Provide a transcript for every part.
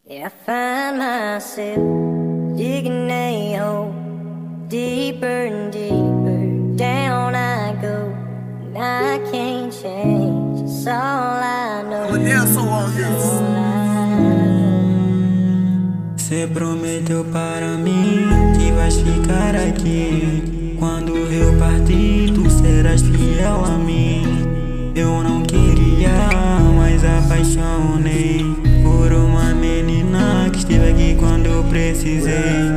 Yeah, I find myself digging a hole, deeper and deeper down I go, and I can't change, it's all I know. Cê prometeu para mim que vais ficar aqui. Quando eu partir, tu serás fiel a mim. Eu não queria, mas apaixonei por uma menina que esteve aqui quando eu precisei.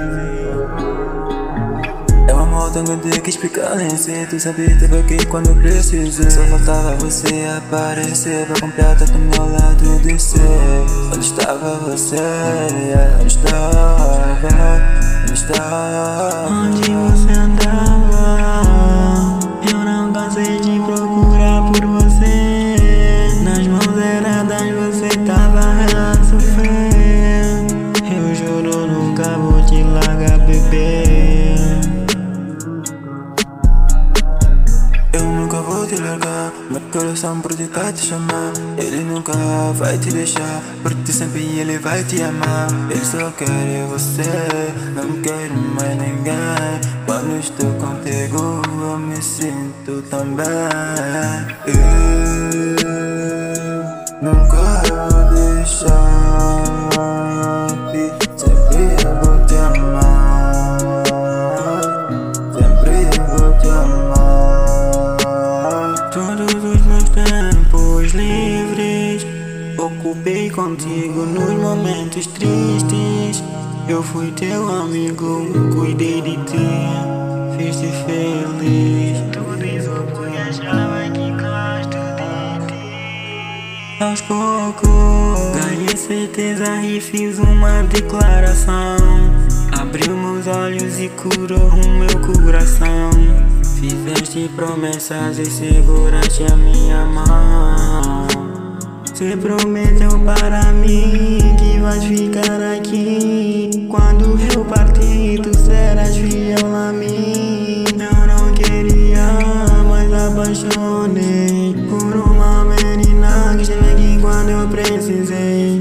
É um amor tão grande que explicar nem sei. Tu sabia que esteve aqui quando eu precisei. Só faltava você aparecer pra completar do meu lado de ser. Onde estava você? Onde estava? Onde estava? Onde você andava? Eu não cansei de procurar por você. Nas mãos eradas você tava a sofrer. Eu juro nunca vou te largar, bebê. Eu nunca vou te largar, meu coração por ti tá te chamar. Ele nunca vai te deixar, por ti sempre ele vai te amar. Ele só quer você, não quero mais ninguém. Quando estou contigo eu me sinto tão bem. Eu nunca vou deixar, sempre eu vou te amar. Sempre eu vou te amar. Todos os meus tempos livres ocupei contigo nos momentos tristes. Eu fui teu amigo, cuidei de ti, fiz-te feliz. Tu diz o que achava que gosto de ti. Aos poucos ganhei certeza e fiz uma declaração. Abriu meus olhos e curou o meu coração. Fizeste promessas e seguraste a minha mão. Cê prometeu para mim que vais ficar aqui. Quando eu partir, tu serás fiel a mim. Eu não queria, mas apaixonei por uma menina que esteve aqui quando eu precisei.